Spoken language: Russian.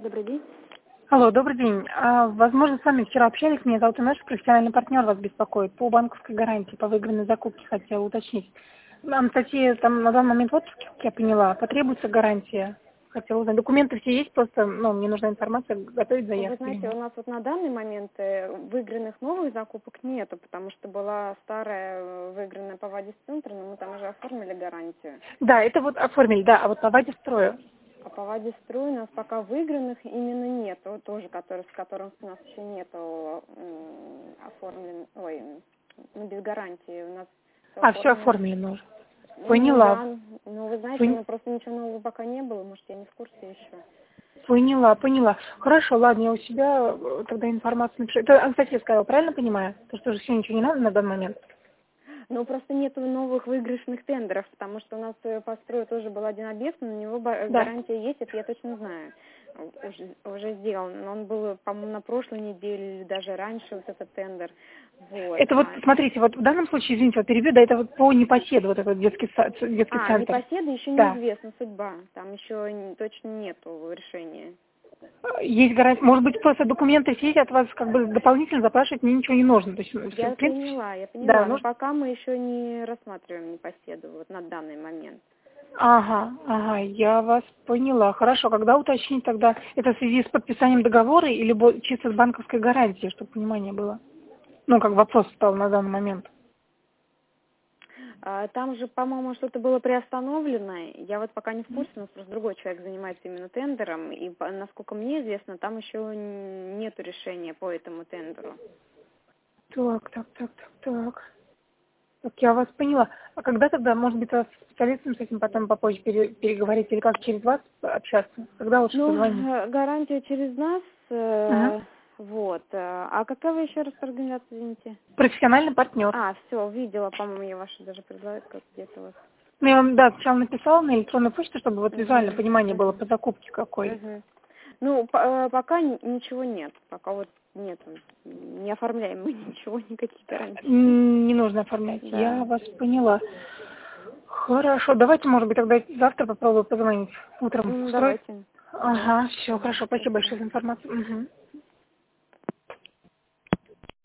Добрый день. Алло, добрый день. Возможно, с вами вчера общались, меня зовут Инесса, профессиональный партнер вас беспокоит. По банковской гарантии, по выигранной закупке хотела уточнить. Анастасия, там на данный момент в отпуске, как я поняла, потребуется гарантия. Хотела узнать. Документы все есть, просто мне нужна информация, готовить Вы заявку. знаете, у нас вот на данный момент выигранных новых закупок нету, потому что была старая выигранная по Вадис-центру, но мы там уже оформили гарантию. Да, это вот оформили, да, а вот по Вадис-строю. А по Вадис-строю у нас пока выигранных именно нету, тоже, с которым у нас еще нету оформлен, без гарантии у нас Все оформлено уже. Ну Поняла. да, ну вы знаете, просто ничего нового пока не было, может, я не в курсе еще. Поняла. Хорошо, ладно, я у себя тогда информацию напишу. Это Анастасия сказала, правильно понимаю? То, что уже все ничего не надо на данный момент? Ну, просто нету новых выигрышных тендеров, потому что у нас по строю тоже был один объект, на него гарантия есть, это я точно знаю. Уже сделан. Но он был, по-моему, на прошлой неделе или даже раньше вот этот тендер. Вот. Это вот, смотрите, вот в данном случае, извините, вот перебью, да, это вот по непоседу, вот этот детский центр. Непоседа еще неизвестна судьба, там еще точно нету решения. Есть гарантия, может быть, просто документы все от вас как бы дополнительно запрашивать мне ничего не нужно. То есть, Я в принципе, поняла, да, но пока мы еще не рассматриваем непоседу вот на данный момент. Ага, я вас поняла. Хорошо, когда уточнить тогда, это в связи с подписанием договора или чисто с банковской гарантией, чтобы понимание было? Как вопрос стал на данный момент. Там же, по-моему, что-то было приостановлено. Я вот пока не в курсе, у нас просто другой человек занимается именно тендером. И, насколько мне известно, там еще нету решения по этому тендеру. Так, я вас поняла. А когда тогда, может быть, с специалистом с этим потом попозже переговорить, или как через вас общаться? Когда лучше позвонить? Гарантия через нас. Ага. Вот. А какая вы еще раз организация, извините? Профессиональный партнер. Все, видела, по-моему, я ваши даже предлагаю, как где-то вот. Я вам, сначала написала на электронную почту, чтобы вот визуально понимание было по закупке какой. Ну, пока ничего нет. Пока вот нет. Не оформляем мы ничего, никаких гарантий. Не нужно оформлять. Да. Я вас поняла. Хорошо, давайте, может быть, тогда завтра попробую позвонить утром. Давайте. Ага, все, хорошо, спасибо большое за информацию. Угу.